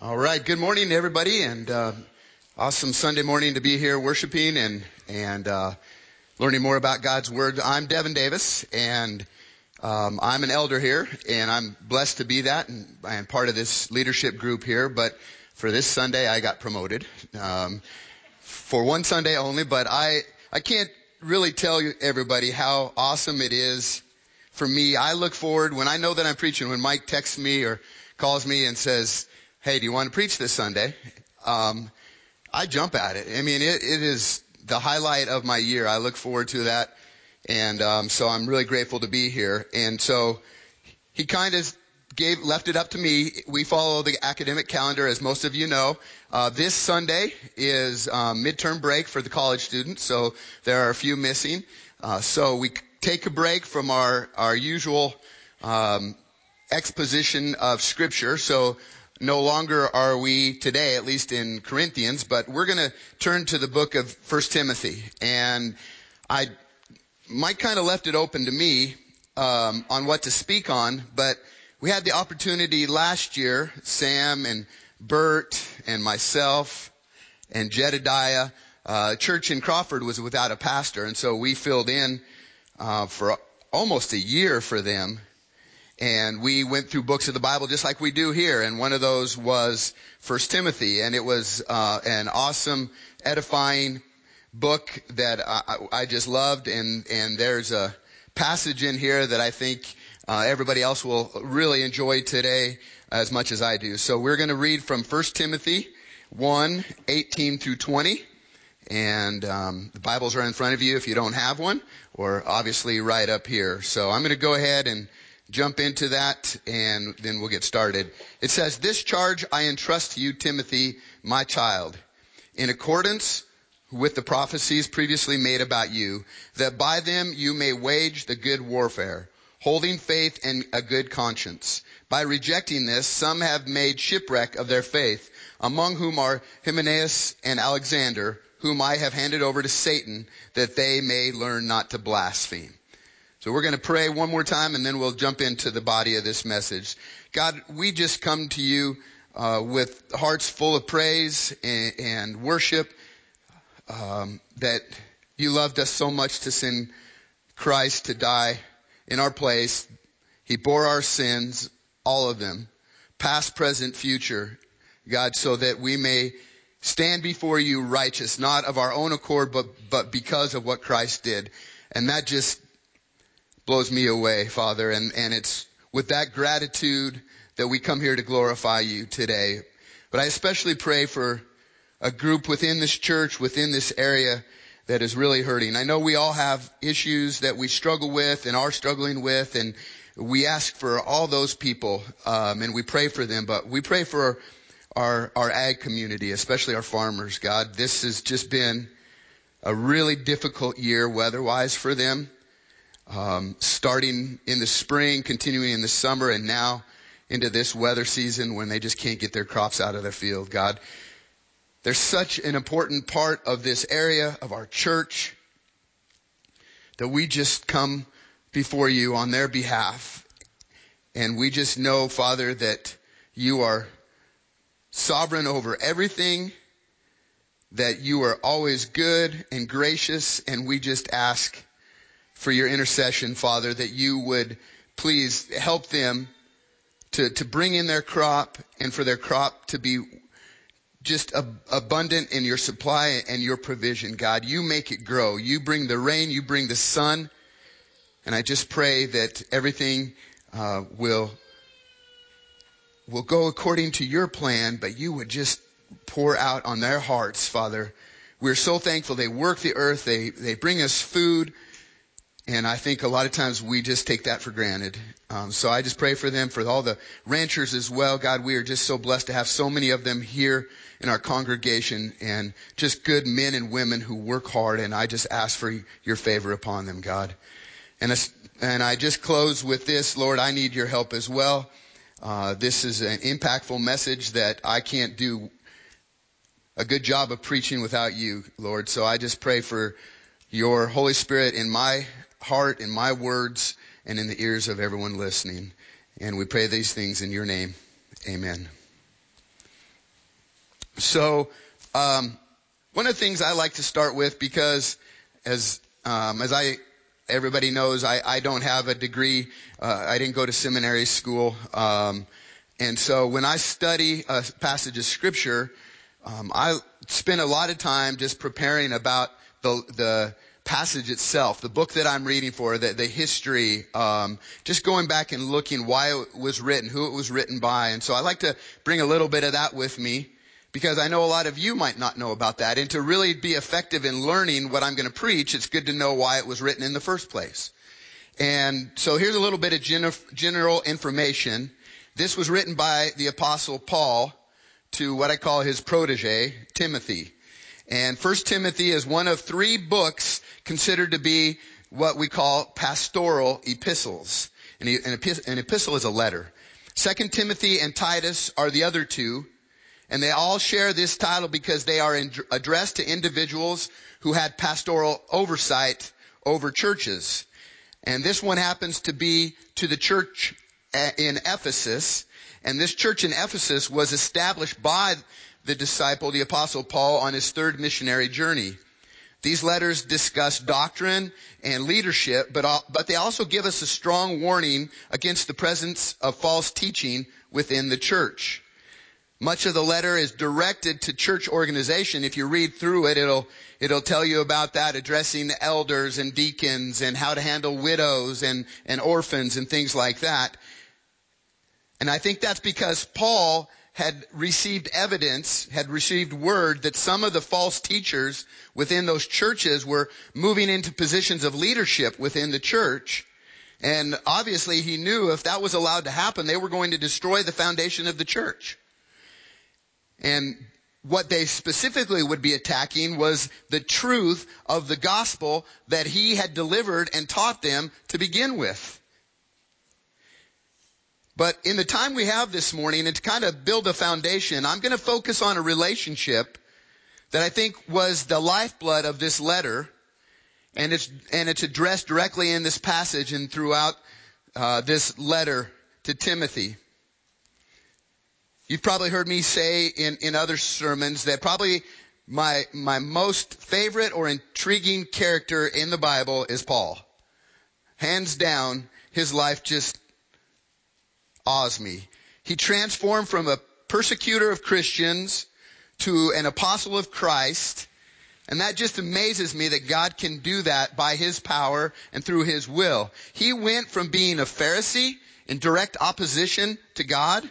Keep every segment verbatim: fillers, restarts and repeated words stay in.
All right. Good morning, everybody, and uh, awesome Sunday morning to be here worshiping and and uh, learning more about God's Word. I'm Devin Davis, and um, I'm an elder here, and I'm blessed to be that, and I'm part of this leadership group here. But for this Sunday, I got promoted um, for one Sunday only. But I I can't really tell you everybody how awesome it is for me. I look forward when I know that I'm preaching. When Mike texts me or calls me and says, "Hey, do you want to preach this Sunday?" Um, I jump at it. I mean, it, it is the highlight of my year. I look forward to that. And um, so I'm really grateful to be here. And so he kind of gave, left it up to me. We follow the academic calendar, as most of you know. Uh, this Sunday is um, midterm break for the college students, so there are a few missing. Uh, so we take a break from our, our usual um, exposition of Scripture. So no longer are we today, at least in Corinthians, but we're going to turn to the book of First Timothy. And I, Mike kind of left it open to me um, on what to speak on, but we had the opportunity last year, Sam and Bert and myself and Jedediah. Uh, church in Crawford was without a pastor, and so we filled in uh, for almost a year for them. And we went through books of the Bible just like we do here. And one of those was First Timothy. And it was uh, an awesome, edifying book that I, I just loved. And, and there's a passage in here that I think uh, everybody else will really enjoy today as much as I do. So we're going to read from First Timothy one, eighteen through twenty. And um, the Bibles are in front of you if you don't have one, or obviously right up here. So I'm going to go ahead and jump into that, and then we'll get started. It says, "This charge I entrust to you, Timothy, my child, in accordance with the prophecies previously made about you, that by them you may wage the good warfare, holding faith and a good conscience. By rejecting this, some have made shipwreck of their faith, among whom are Hymenaeus and Alexander, whom I have handed over to Satan, that they may learn not to blaspheme." So we're going to pray one more time, and then we'll jump into the body of this message. God, we just come to you uh, with hearts full of praise and, and worship, um, that you loved us so much to send Christ to die in our place. He bore our sins, all of them, past, present, future, God, so that we may stand before you righteous, not of our own accord, but, but because of what Christ did. And that just blows me away, Father, and, and it's with that gratitude that we come here to glorify you today. But I especially pray for a group within this church, within this area, that is really hurting. I know we all have issues that we struggle with and are struggling with, and we ask for all those people, um, and we pray for them, but we pray for our, our ag community, especially our farmers, God. This has just been a really difficult year weather-wise for them. Um, starting in the spring, continuing in the summer, and now into this weather season when they just can't get their crops out of their field. God, there's such an important part of this area of our church that we just come before you on their behalf. And we just know, Father, that you are sovereign over everything, that you are always good and gracious, and we just ask for your intercession, Father, that you would please help them to, to bring in their crop, and for their crop to be just ab- abundant in your supply and your provision, God. You make it grow. You bring the rain. You bring the sun. And I just pray that everything uh, will, will go according to your plan, but you would just pour out on their hearts, Father. We're so thankful. They work the earth. They, they bring us food. And I think a lot of times we just take that for granted. Um, so I just pray for them, for all the ranchers as well. God, we are just so blessed to have so many of them here in our congregation, and just good men and women who work hard. And I just ask for your favor upon them, God. And, and I just close with this, Lord, I need your help as well. Uh, this is an impactful message that I can't do a good job of preaching without you, Lord. So I just pray for your Holy Spirit in my heart, in my words, and in the ears of everyone listening. And we pray these things in your name. Amen. So, um, one of the things I like to start with, because as, um, as I, everybody knows, I, I don't have a degree. Uh, I didn't go to seminary school. Um, and so when I study a passage of scripture, um, I spend a lot of time just preparing about the, the passage itself, the book that I'm reading for, the, the history, um, just going back and looking why it was written, who it was written by. And so I like to bring a little bit of that with me, because I know a lot of you might not know about that. And to really be effective in learning what I'm going to preach, it's good to know why it was written in the first place. And so here's a little bit of gen- general information. This was written by the Apostle Paul to what I call his protege, Timothy. And First Timothy is one of three books considered to be what we call pastoral epistles. An, an epistle is a letter. Second Timothy and Titus are the other two. And they all share this title because they are in, addressed to individuals who had pastoral oversight over churches. And this one happens to be to the church in Ephesus. And this church in Ephesus was established by the disciple, the Apostle Paul, on his third missionary journey. These letters discuss doctrine and leadership, but, but they also give us a strong warning against the presence of false teaching within the church. Much of the letter is directed to church organization. If you read through it, it'll, it'll tell you about that, addressing the elders and deacons and how to handle widows and, and orphans and things like that. And I think that's because Paul had received evidence, had received word that some of the false teachers within those churches were moving into positions of leadership within the church. And obviously he knew if that was allowed to happen, they were going to destroy the foundation of the church. And what they specifically would be attacking was the truth of the gospel that he had delivered and taught them to begin with. But in the time we have this morning, and to kind of build a foundation, I'm going to focus on a relationship that I think was the lifeblood of this letter. And it's, and it's addressed directly in this passage and throughout uh, this letter to Timothy. You've probably heard me say in, in other sermons that probably my, my most favorite or intriguing character in the Bible is Paul. Hands down, his life just awes me. He transformed from a persecutor of Christians to an apostle of Christ. And that just amazes me that God can do that by his power and through his will. He went from being a Pharisee in direct opposition to God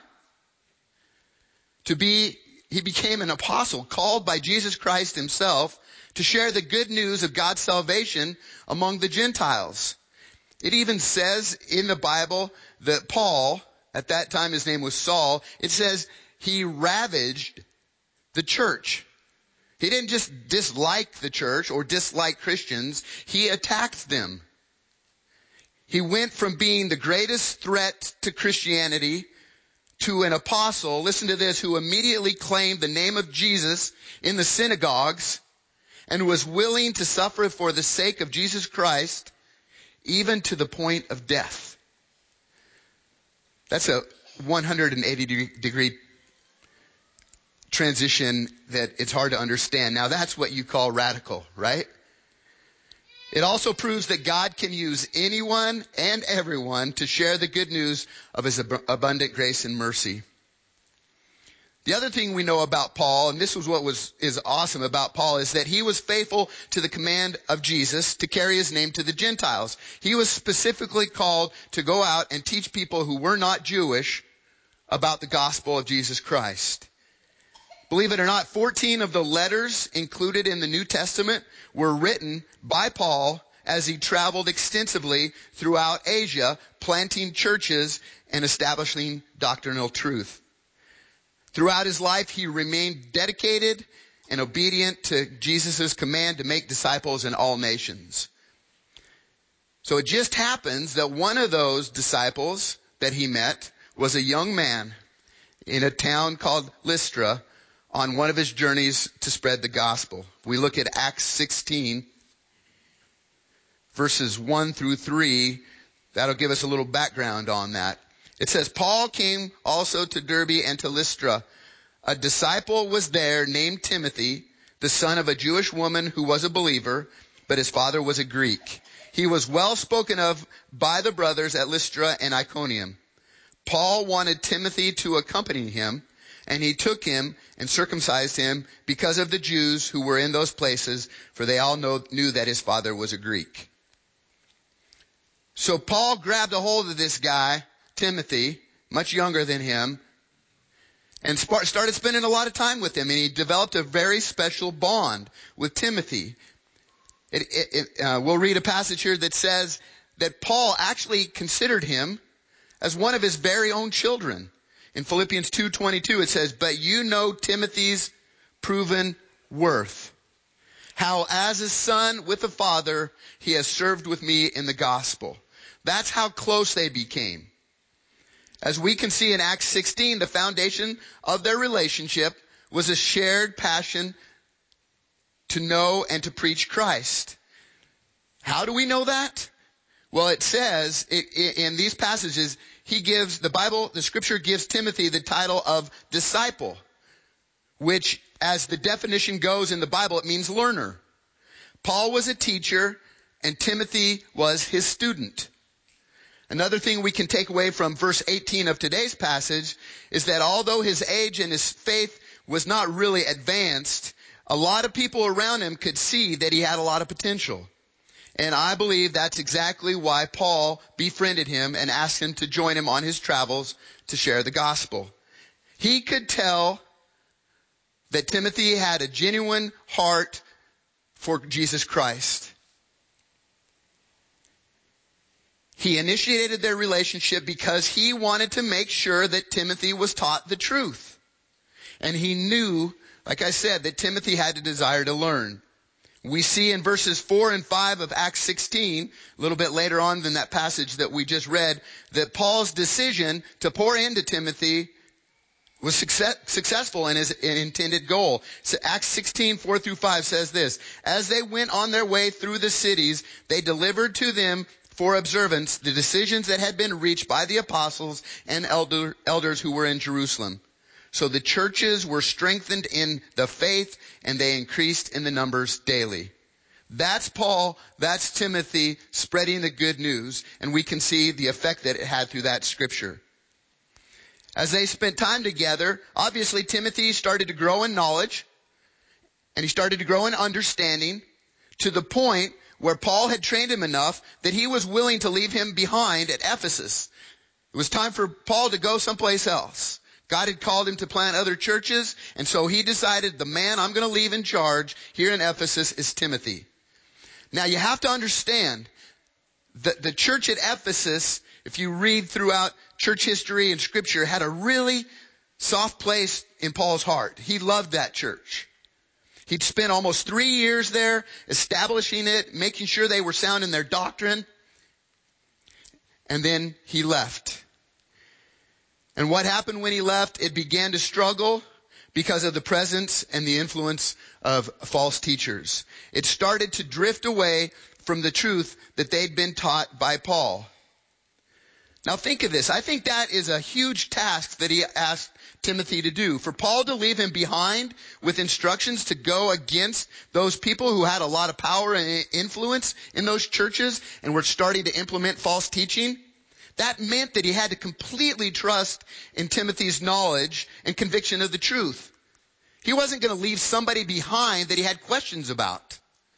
to be, he became an apostle called by Jesus Christ himself to share the good news of God's salvation among the Gentiles. It even says in the Bible that Paul, at that time his name was Saul, it says he ravaged the church. He didn't just dislike the church or dislike Christians, he attacked them. He went from being the greatest threat to Christianity to an apostle, listen to this, who immediately claimed the name of Jesus in the synagogues and was willing to suffer for the sake of Jesus Christ, even to the point of death. That's a one hundred eighty degree transition that it's hard to understand. Now that's what you call radical, right? It also proves that God can use anyone and everyone to share the good news of his ab- abundant grace and mercy. The other thing we know about Paul, and this was what was is awesome about Paul, is that he was faithful to the command of Jesus to carry his name to the Gentiles. He was specifically called to go out and teach people who were not Jewish about the gospel of Jesus Christ. Believe it or not, fourteen of the letters included in the New Testament were written by Paul as he traveled extensively throughout Asia, planting churches and establishing doctrinal truth. Throughout his life, he remained dedicated and obedient to Jesus' command to make disciples in all nations. So it just happens that one of those disciples that he met was a young man in a town called Lystra on one of his journeys to spread the gospel. We look at Acts sixteen, verses one through three. That'll give us a little background on that. It says, Paul came also to Derbe and to Lystra, a disciple was there named Timothy, the son of a Jewish woman who was a believer, but his father was a Greek. He was well spoken of by the brothers at Lystra and Iconium. Paul wanted Timothy to accompany him, and he took him and circumcised him because of the Jews who were in those places, for they all know, knew that his father was a Greek. So Paul grabbed a hold of this guy, Timothy, much younger than him, and started spending a lot of time with him, and he developed a very special bond with Timothy. It, it, it, uh, we'll read a passage here that says that Paul actually considered him as one of his very own children. In Philippians two twenty-two it says, "But you know Timothy's proven worth, how as a son with the Father he has served with me in the gospel." That's how close they became. As we can see in Acts sixteen, the foundation of their relationship was a shared passion to know and to preach Christ. How do we know that? Well, it says it, it, in these passages, he gives, the Bible, the scripture gives Timothy the title of disciple, which, as the definition goes in the Bible, it means learner. Paul was a teacher, and Timothy was his student. Another thing we can take away from verse eighteen of today's passage is that although his age and his faith was not really advanced, a lot of people around him could see that he had a lot of potential. And I believe that's exactly why Paul befriended him and asked him to join him on his travels to share the gospel. He could tell that Timothy had a genuine heart for Jesus Christ. He initiated their relationship because he wanted to make sure that Timothy was taught the truth. And he knew, like I said, that Timothy had a desire to learn. We see in verses four and five of Acts sixteen, a little bit later on than that passage that we just read, that Paul's decision to pour into Timothy was success, successful in his intended goal. So Acts sixteen, four through five says this, "As they went on their way through the cities, they delivered to them for observance the decisions that had been reached by the apostles and elder, elders who were in Jerusalem. So the churches were strengthened in the faith, and they increased in the numbers daily." That's Paul, that's Timothy spreading the good news, and we can see the effect that it had through that scripture. As they spent time together, obviously Timothy started to grow in knowledge, and he started to grow in understanding, to the point where Paul had trained him enough that he was willing to leave him behind at Ephesus. It was time for Paul to go someplace else. God had called him to plant other churches, and so he decided the man I'm going to leave in charge here in Ephesus is Timothy. Now you have to understand that the church at Ephesus, if you read throughout church history and scripture, had a really soft place in Paul's heart. He loved that church. He'd spent almost three years there establishing it, making sure they were sound in their doctrine, and then he left. And what happened when he left? It began to struggle because of the presence and the influence of false teachers. It started to drift away from the truth that they'd been taught by Paul. Now think of this. I think that is a huge task that he asked Timothy to do. For Paul to leave him behind with instructions to go against those people who had a lot of power and influence in those churches and were starting to implement false teaching. That meant that he had to completely trust in Timothy's knowledge and conviction of the truth. He wasn't going to leave somebody behind that he had questions about.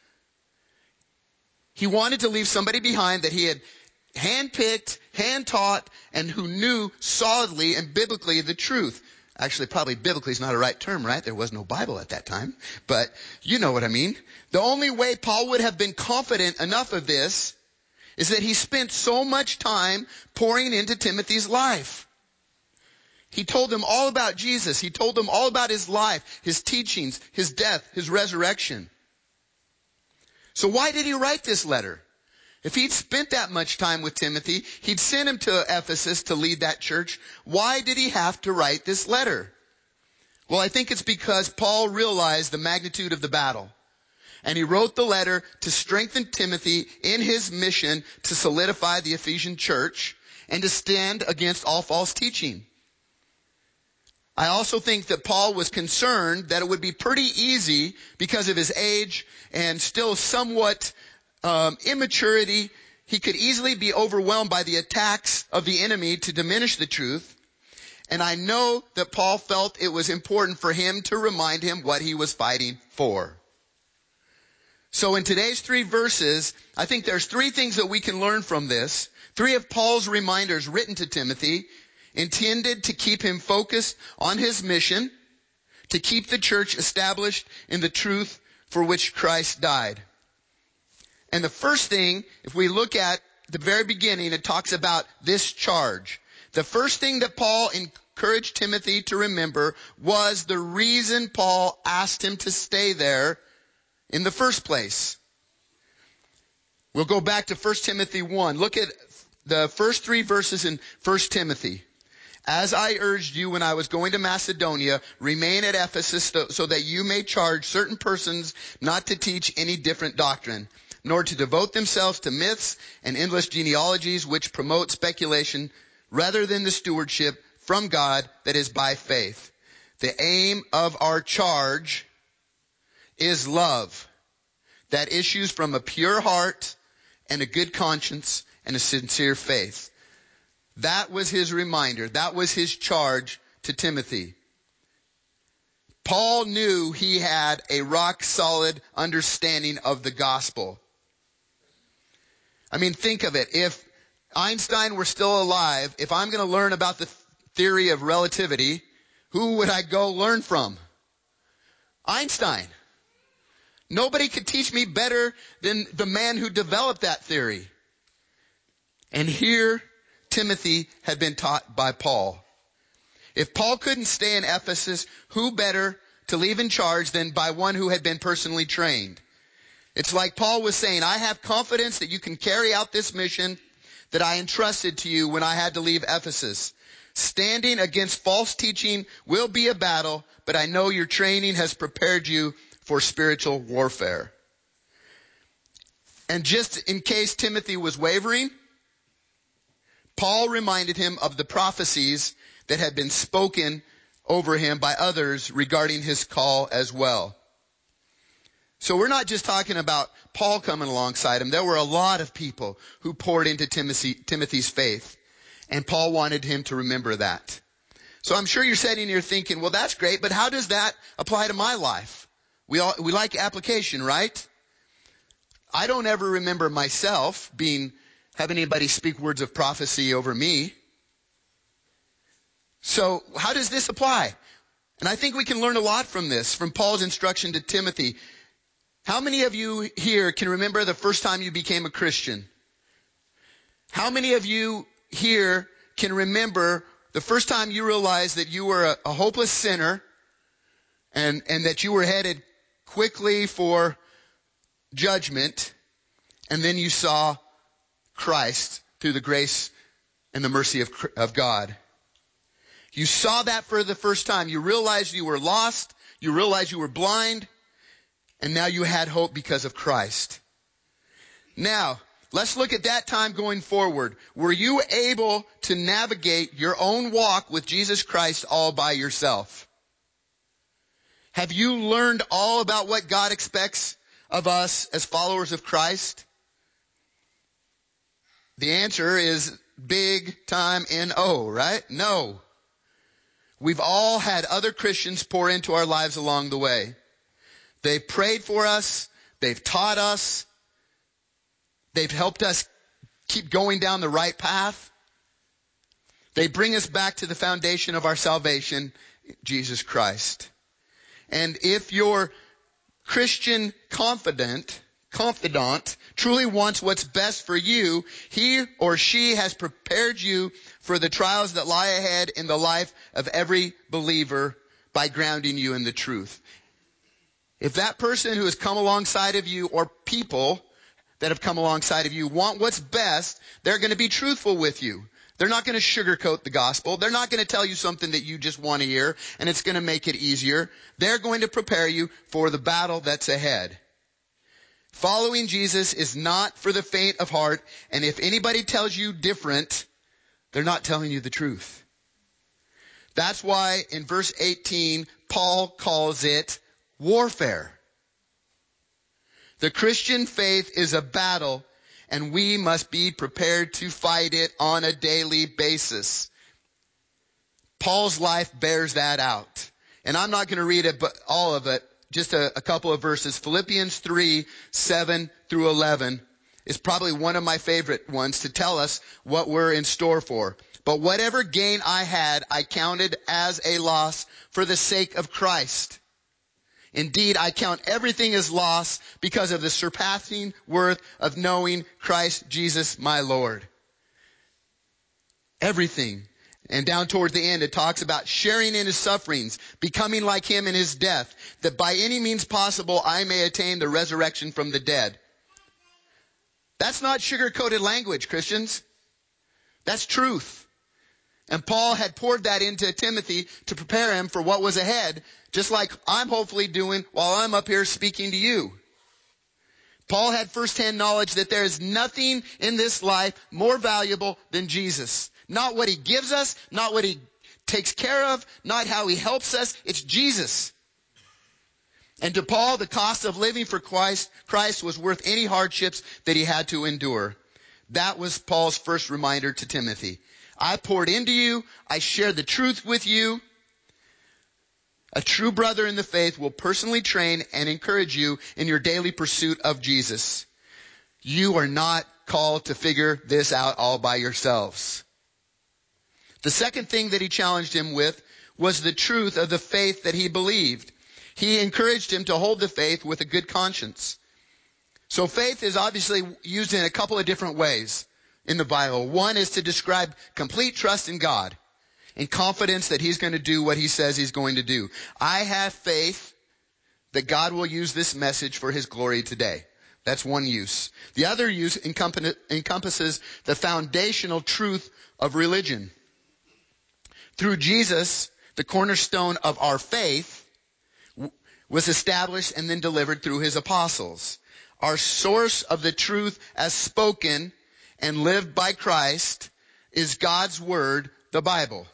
He wanted to leave somebody behind that he had handpicked, hand-taught, and who knew solidly and biblically the truth. Actually, probably biblically is not a right term, right? There was no Bible at that time. But you know what I mean. The only way Paul would have been confident enough of this is that he spent so much time pouring into Timothy's life. He told them all about Jesus. He told them all about his life, his teachings, his death, his resurrection. So why did he write this letter? If he'd spent that much time with Timothy, he'd sent him to Ephesus to lead that church. Why did he have to write this letter? Well, I think it's because Paul realized the magnitude of the battle. And he wrote the letter to strengthen Timothy in his mission to solidify the Ephesian church and to stand against all false teaching. I also think that Paul was concerned that it would be pretty easy because of his age and still somewhat um, immaturity. He could easily be overwhelmed by the attacks of the enemy to diminish the truth. And I know that Paul felt it was important for him to remind him what he was fighting for. So in today's three verses, I think there's three things that we can learn from this. Three of Paul's reminders written to Timothy, intended to keep him focused on his mission, to keep the church established in the truth for which Christ died. And the first thing, if we look at the very beginning, it talks about this charge. The first thing that Paul encouraged Timothy to remember was the reason Paul asked him to stay there in the first place. We'll go back to First Timothy one. Look at the first three verses in First Timothy. As I urged you when I was going to Macedonia, remain at Ephesus so that you may charge certain persons not to teach any different doctrine, nor to devote themselves to myths and endless genealogies which promote speculation rather than the stewardship from God that is by faith. The aim of our charge is love that issues from a pure heart and a good conscience and a sincere faith. That was his reminder. That was his charge to Timothy. Paul knew he had a rock solid understanding of the gospel. I mean, think of it. If Einstein were still alive, if I'm going to learn about the theory of relativity, who would I go learn from? Einstein. Nobody could teach me better than the man who developed that theory. And here, Timothy had been taught by Paul. If Paul couldn't stay in Ephesus, who better to leave in charge than by one who had been personally trained? It's like Paul was saying, I have confidence that you can carry out this mission that I entrusted to you when I had to leave Ephesus. Standing against false teaching will be a battle, but I know your training has prepared you for spiritual warfare. And just in case Timothy was wavering, Paul reminded him of the prophecies that had been spoken over him by others regarding his call as well. So we're not just talking about Paul coming alongside him. There were a lot of people who poured into Timothy, Timothy's faith. And Paul wanted him to remember that. So I'm sure you're sitting here thinking, well, that's great, but how does that apply to my life? We all, we like application, right? I don't ever remember myself being, having anybody speak words of prophecy over me. So how does this apply? And I think we can learn a lot from this, from Paul's instruction to Timothy. How many of you here can remember the first time you became a Christian? How many of you here can remember the first time you realized that you were a, a hopeless sinner and, and that you were headed quickly for judgment, and then you saw Christ through the grace and the mercy of, of God? You saw that for the first time. You realized you were lost. You realized you were blind. And now you had hope because of Christ. Now, let's look at that time going forward. Were you able to navigate your own walk with Jesus Christ all by yourself? Have you learned all about what God expects of us as followers of Christ? The answer is big time N O, right? No. We've all had other Christians pour into our lives along the way. They've prayed for us. They've taught us. They've helped us keep going down the right path. They bring us back to the foundation of our salvation, Jesus Christ. And if your Christian confidant, confidant truly wants what's best for you, he or she has prepared you for the trials that lie ahead in the life of every believer by grounding you in the truth. If that person who has come alongside of you, or people that have come alongside of you, want what's best, they're going to be truthful with you. They're not going to sugarcoat the gospel. They're not going to tell you something that you just want to hear and it's going to make it easier. They're going to prepare you for the battle that's ahead. Following Jesus is not for the faint of heart, and if anybody tells you different, they're not telling you the truth. That's why in verse eighteen, Paul calls it warfare. The Christian faith is a battle, and we must be prepared to fight it on a daily basis. Paul's life bears that out. And I'm not going to read it, but all of it, just a, a couple of verses. Philippians three, seven through eleven is probably one of my favorite ones to tell us what we're in store for. But whatever gain I had, I counted as a loss for the sake of Christ. Indeed, I count everything as loss because of the surpassing worth of knowing Christ Jesus my Lord. Everything. And down toward the end, it talks about sharing in his sufferings, becoming like him in his death, that by any means possible I may attain the resurrection from the dead. That's not sugar-coated language, Christians. That's truth. And Paul had poured that into Timothy to prepare him for what was ahead, just like I'm hopefully doing while I'm up here speaking to you. Paul had firsthand knowledge that there is nothing in this life more valuable than Jesus. Not what he gives us, not what he takes care of, not how he helps us. It's Jesus. And to Paul, the cost of living for Christ, Christ was worth any hardships that he had to endure. That was Paul's first reminder to Timothy. I poured into you. I shared the truth with you. A true brother in the faith will personally train and encourage you in your daily pursuit of Jesus. You are not called to figure this out all by yourselves. The second thing that he challenged him with was the truth of the faith that he believed. He encouraged him to hold the faith with a good conscience. So faith is obviously used in a couple of different ways in the Bible. One is to describe complete trust in God and confidence that he's going to do what he says he's going to do. I have faith that God will use this message for his glory today. That's one use. The other use encompasses the foundational truth of religion. Through Jesus, the cornerstone of our faith was established and then delivered through his apostles. Our source of the truth as spoken and lived by Christ is God's word, the Bible.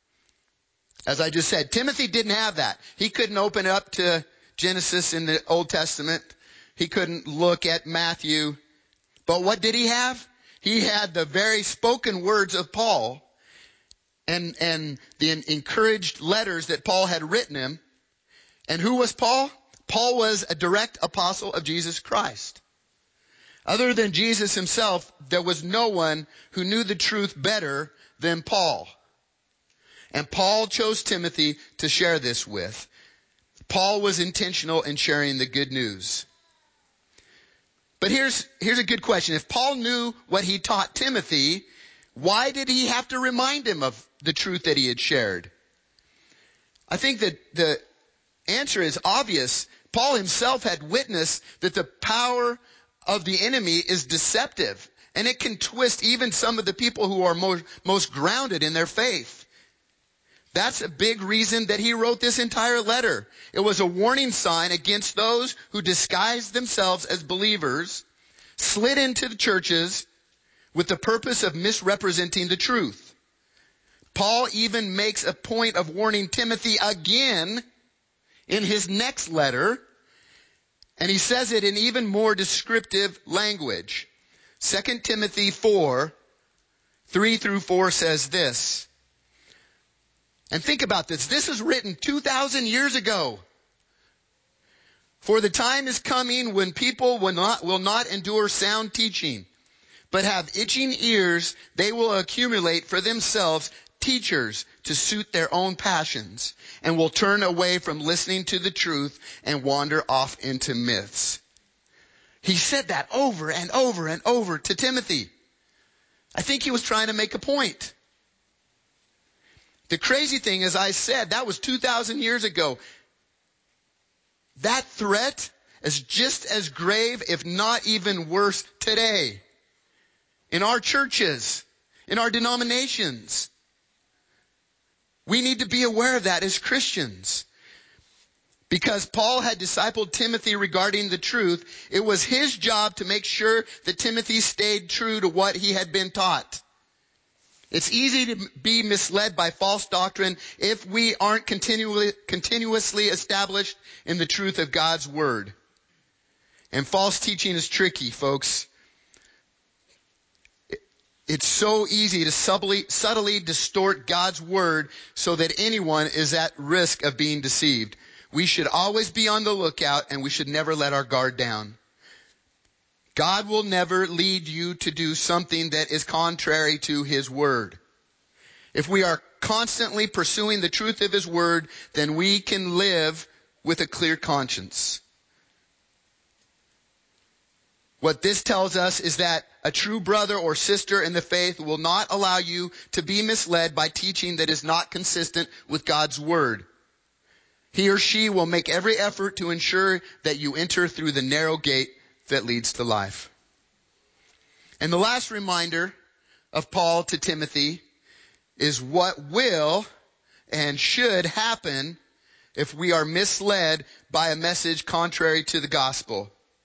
As I just said, Timothy didn't have that. He couldn't open up to Genesis in the Old Testament. He couldn't look at Matthew. But what did he have? He had the very spoken words of Paul and, and the encouraged letters that Paul had written him. And who was Paul? Paul was a direct apostle of Jesus Christ. Other than Jesus himself, there was no one who knew the truth better than Paul. And Paul chose Timothy to share this with. Paul was intentional in sharing the good news. But here's, here's a good question. If Paul knew what he taught Timothy, why did he have to remind him of the truth that he had shared? I think that the answer is obvious. Paul himself had witnessed that the power of the enemy is deceptive, and it can twist even some of the people who are most, most grounded in their faith. That's a big reason that he wrote this entire letter. It was a warning sign against those who disguised themselves as believers, slid into the churches with the purpose of misrepresenting the truth. Paul even makes a point of warning Timothy again in his next letter, and he says it in even more descriptive language. Second Timothy four, three through four says this. And think about this. This is written two thousand years ago. For the time is coming when people will not, will not endure sound teaching, but have itching ears. They will accumulate for themselves teachers to suit their own passions, and will turn away from listening to the truth and wander off into myths. He said that over and over and over to Timothy. I think he was trying to make a point. The crazy thing, as I said, that was two thousand years ago. That threat is just as grave, if not even worse, today. In our churches, in our denominations. We need to be aware of that as Christians. Because Paul had discipled Timothy regarding the truth, it was his job to make sure that Timothy stayed true to what he had been taught. It's easy to be misled by false doctrine if we aren't continually, continuously established in the truth of God's Word. And false teaching is tricky, folks. It's so easy to subtly, subtly distort God's Word so that anyone is at risk of being deceived. We should always be on the lookout, and we should never let our guard down. God will never lead you to do something that is contrary to His Word. If we are constantly pursuing the truth of His Word, then we can live with a clear conscience. What this tells us is that a true brother or sister in the faith will not allow you to be misled by teaching that is not consistent with God's Word. He or she will make every effort to ensure that you enter through the narrow gate that leads to life. And the last reminder of Paul to Timothy is what will and should happen if we are misled by a message contrary to the gospel.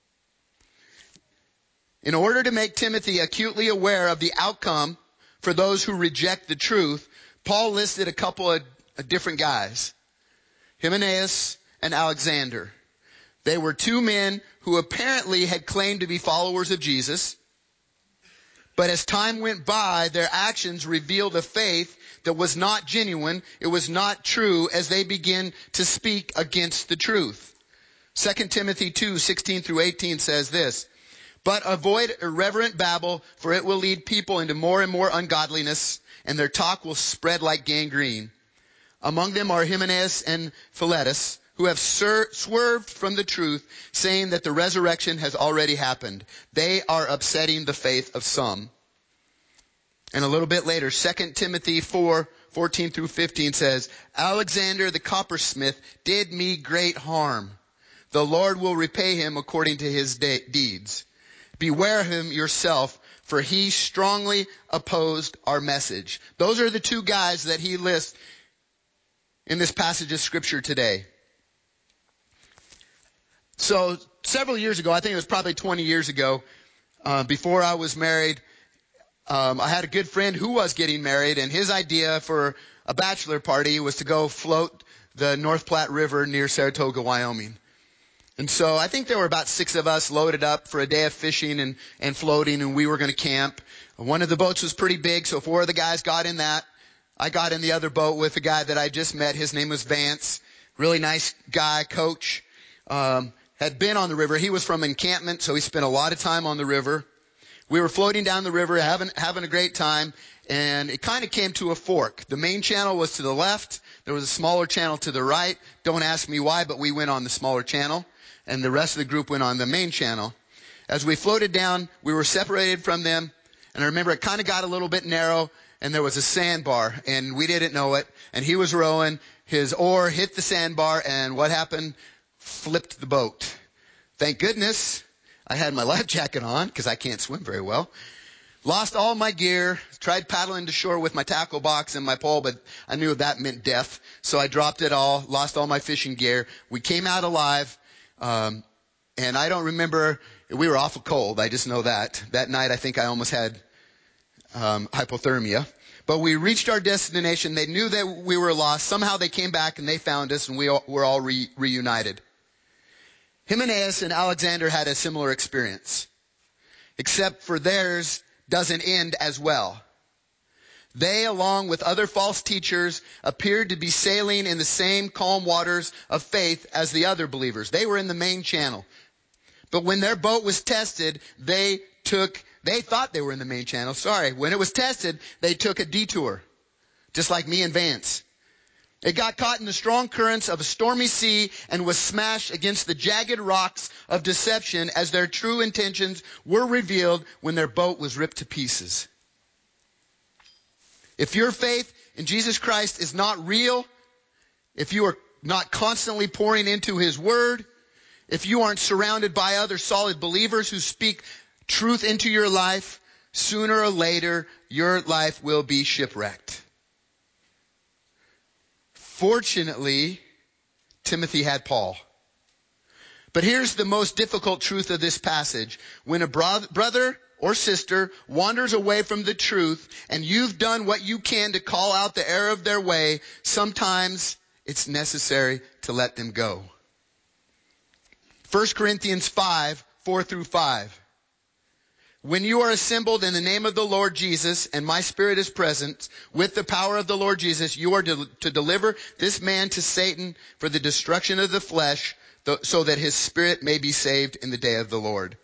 In order to make Timothy acutely aware of the outcome for those who reject the truth, Paul listed a couple of different guys, Hymenaeus and Alexander. They were two men who apparently had claimed to be followers of Jesus, but as time went by, their actions revealed a faith that was not genuine, it was not true, as they began to speak against the truth. Second Timothy two, sixteen through eighteen says this, "But avoid irreverent babble, for it will lead people into more and more ungodliness, and their talk will spread like gangrene. Among them are Hymenaeus and Philetus, who have sur- swerved from the truth, saying that the resurrection has already happened. They are upsetting the faith of some." And a little bit later, Second Timothy four, fourteen through fifteen says, "Alexander the coppersmith did me great harm. The Lord will repay him according to his de- deeds. Beware him yourself, for he strongly opposed our message." Those are the two guys that he lists in this passage of Scripture today. So several years ago, I think it was probably twenty years ago, uh, before I was married, um, I had a good friend who was getting married, and his idea for a bachelor party was to go float the North Platte River near Saratoga, Wyoming. And so I think there were about six of us loaded up for a day of fishing and, and floating, and we were going to camp. One of the boats was pretty big, so four of the guys got in that. I got in the other boat with a guy that I just met. His name was Vance. Really nice guy, coach. Um, had been on the river. He was from encampment, so he spent a lot of time on the river. We were floating down the river, having, having a great time, and it kind of came to a fork. The main channel was to the left. There was a smaller channel to the right. Don't ask me why, but we went on the smaller channel, and the rest of the group went on the main channel. As we floated down, we were separated from them, and I remember it kind of got a little bit narrow, and there was a sandbar, and we didn't know it, and he was rowing. His oar hit the sandbar, and what happened? Flipped the boat. Thank goodness I had my life jacket on, because I can't swim very well. Lost all my gear, tried paddling to shore with my tackle box and my pole, but I knew that meant death, so I dropped it all, lost all my fishing gear. We came out alive, um, and I don't remember, we were awful cold, I just know that. That night I think I almost had um, hypothermia. But we reached our destination. They knew that we were lost. Somehow they came back and they found us, and we all, were all re- reunited. Hymenaeus and Alexander had a similar experience, except for theirs doesn't end as well. They, along with other false teachers, appeared to be sailing in the same calm waters of faith as the other believers. They were in the main channel. But when their boat was tested, they took, they thought they were in the main channel. Sorry. When it was tested, they took a detour, just like me and Vance. It got caught in the strong currents of a stormy sea and was smashed against the jagged rocks of deception as their true intentions were revealed when their boat was ripped to pieces. If your faith in Jesus Christ is not real, if you are not constantly pouring into His Word, if you aren't surrounded by other solid believers who speak truth into your life, sooner or later your life will be shipwrecked. Fortunately, Timothy had Paul. But here's the most difficult truth of this passage. When a bro- brother or sister wanders away from the truth and you've done what you can to call out the error of their way, sometimes it's necessary to let them go. First Corinthians five, four through five. When you are assembled in the name of the Lord Jesus, and my spirit is present, with the power of the Lord Jesus, you are to, to deliver this man to Satan for the destruction of the flesh, th- so that his spirit may be saved in the day of the Lord.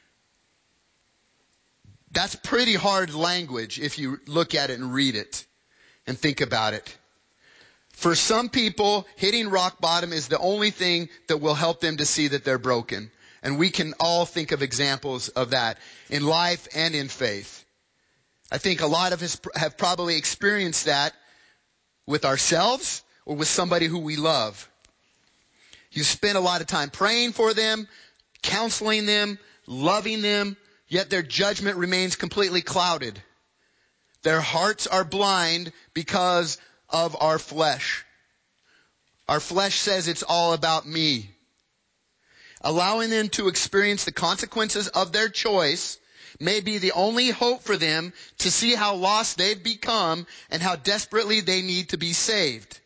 That's pretty hard language if you look at it and read it and think about it. For some people, hitting rock bottom is the only thing that will help them to see that they're broken. And we can all think of examples of that in life and in faith. I think a lot of us have probably experienced that with ourselves or with somebody who we love. You spend a lot of time praying for them, counseling them, loving them, yet their judgment remains completely clouded. Their hearts are blind because of our flesh. Our flesh says it's all about me. Allowing them to experience the consequences of their choice may be the only hope for them to see how lost they've become and how desperately they need to be saved.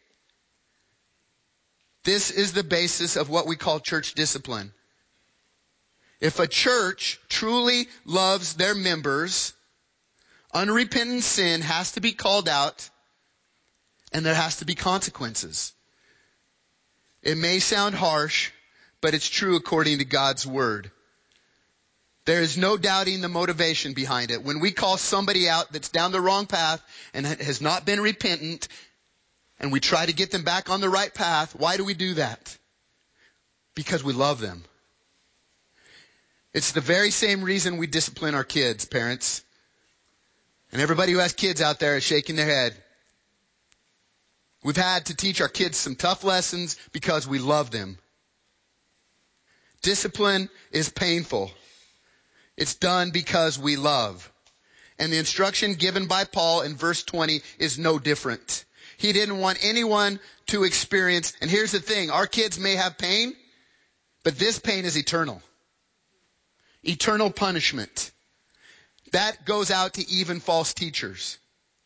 This is the basis of what we call church discipline. If a church truly loves their members, unrepentant sin has to be called out and there has to be consequences. It may sound harsh, but it's true according to God's word. There is no doubting the motivation behind it. When we call somebody out that's down the wrong path and has not been repentant, and we try to get them back on the right path, why do we do that? Because we love them. It's the very same reason we discipline our kids, parents. And everybody who has kids out there is shaking their head. We've had to teach our kids some tough lessons because we love them. Discipline is painful. It's done because we love. And the instruction given by Paul in verse twenty is no different. He didn't want anyone to experience, and here's the thing, our kids may have pain, but this pain is eternal. Eternal punishment. That goes out to even false teachers.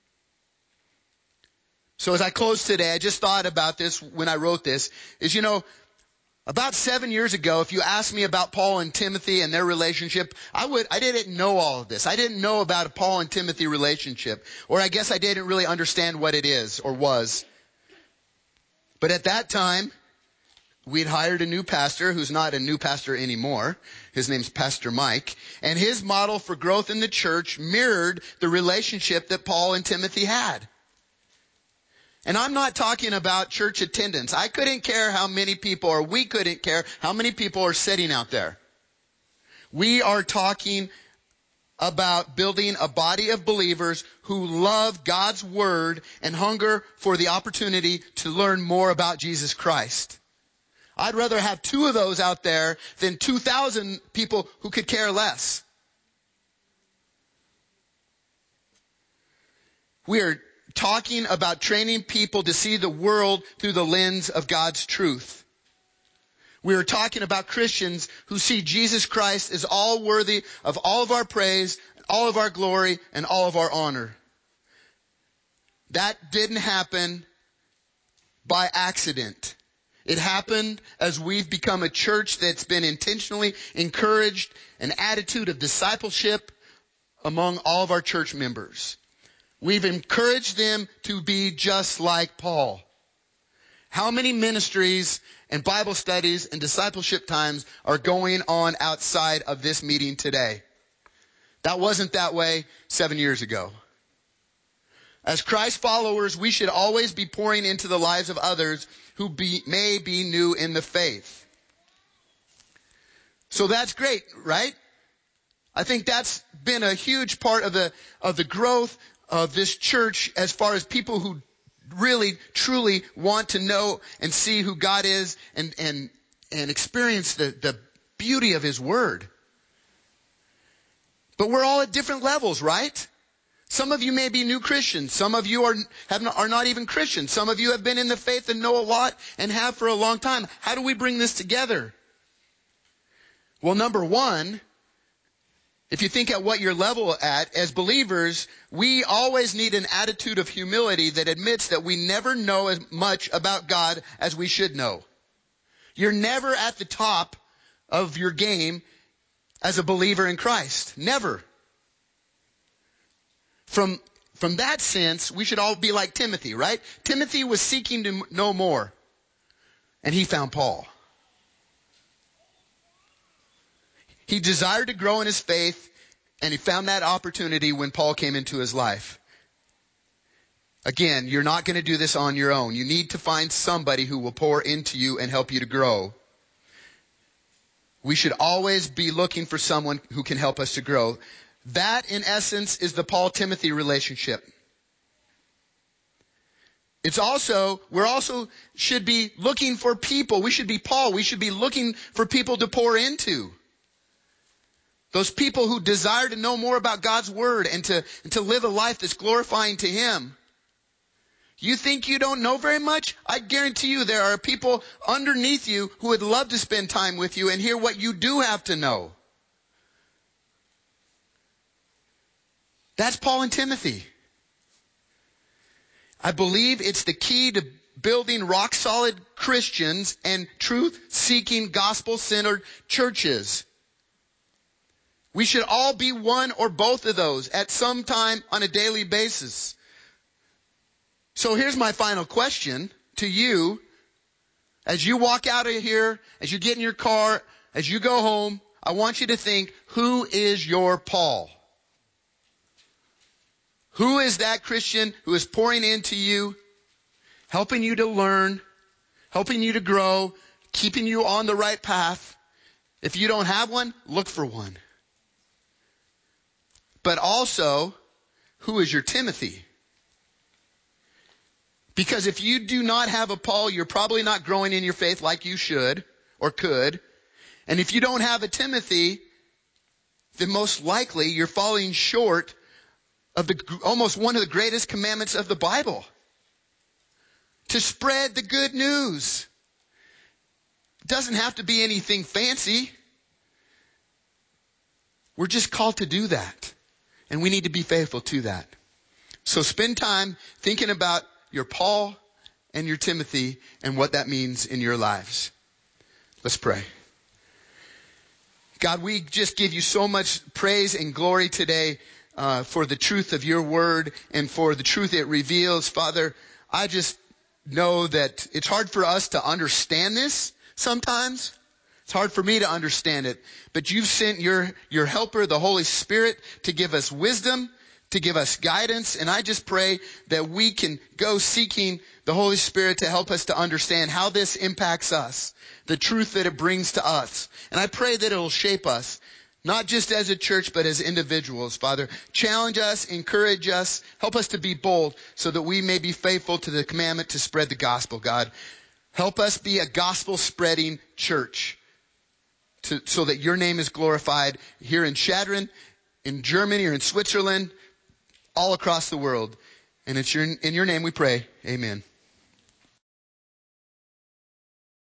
So as I close today, I just thought about this when I wrote this, is, you know, about seven years ago, if you asked me about Paul and Timothy and their relationship, I would, I didn't know all of this. I didn't know about a Paul and Timothy relationship. Or I guess I didn't really understand what it is or was. But at that time, we'd hired a new pastor who's not a new pastor anymore. His name's Pastor Mike. And his model for growth in the church mirrored the relationship that Paul and Timothy had. And I'm not talking about church attendance. I couldn't care how many people, or we couldn't care how many people are sitting out there. We are talking about building a body of believers who love God's word and hunger for the opportunity to learn more about Jesus Christ. I'd rather have two of those out there than two thousand people who could care less. We are talking about training people to see the world through the lens of God's truth. We are talking about Christians who see Jesus Christ as all worthy of all of our praise, all of our glory, and all of our honor. That didn't happen by accident. It happened as we've become a church that's been intentionally encouraged, an attitude of discipleship among all of our church members. We've encouraged them to be just like Paul. How many ministries and Bible studies and discipleship times are going on outside of this meeting today? That wasn't that way seven years ago. As Christ followers, we should always be pouring into the lives of others who be, may be new in the faith. So that's great, right? I think that's been a huge part of the, of the growth of this church as far as people who really, truly want to know and see who God is and, and, and experience the, the beauty of His Word. But we're all at different levels, right? Some of you may be new Christians. Some of you are, have not, are not even Christians. Some of you have been in the faith and know a lot and have for a long time. How do we bring this together? Well, number one If you think at what your level at, as believers, we always need an attitude of humility that admits that we never know as much about God as we should know. You're never at the top of your game as a believer in Christ. Never. From, from that sense, we should all be like Timothy, right? Timothy was seeking to know more, and he found Paul. He desired to grow in his faith, and he found that opportunity when Paul came into his life. Again, you're not going to do this on your own. You need to find somebody who will pour into you and help you to grow. We should always be looking for someone who can help us to grow. That, in essence, is the Paul-Timothy relationship. It's also, we're also should be looking for people. We should be Paul. We should be looking for people to pour into. Those people who desire to know more about God's Word and to, and to live a life that's glorifying to Him. You think you don't know very much? I guarantee you there are people underneath you who would love to spend time with you and hear what you do have to know. That's Paul and Timothy. I believe it's the key to building rock-solid Christians and truth-seeking, gospel-centered churches. We should all be one or both of those at some time on a daily basis. So here's my final question to you. As you walk out of here, as you get in your car, as you go home, I want you to think, who is your Paul? Who is that Christian who is pouring into you, helping you to learn, helping you to grow, keeping you on the right path? If you don't have one, look for one. But also, who is your Timothy? Because if you do not have a Paul, you're probably not growing in your faith like you should or could. And if you don't have a Timothy, then most likely you're falling short of the almost one of the greatest commandments of the Bible. To spread the good news. It doesn't have to be anything fancy. We're just called to do that. And we need to be faithful to that. So spend time thinking about your Paul and your Timothy and what that means in your lives. Let's pray. God, we just give you so much praise and glory today uh, for the truth of your word and for the truth it reveals. Father, I just know that it's hard for us to understand this sometimes. It's hard for me to understand it. But you've sent your, your helper, the Holy Spirit, to give us wisdom, to give us guidance. And I just pray that we can go seeking the Holy Spirit to help us to understand how this impacts us, the truth that it brings to us. And I pray that it will shape us, not just as a church, but as individuals. Father, challenge us, encourage us, help us to be bold so that we may be faithful to the commandment to spread the gospel, God. Help us be a gospel-spreading church to, so that your name is glorified here in Chadron, in Germany, or in Switzerland, all across the world. And it's your, in your name we pray. Amen.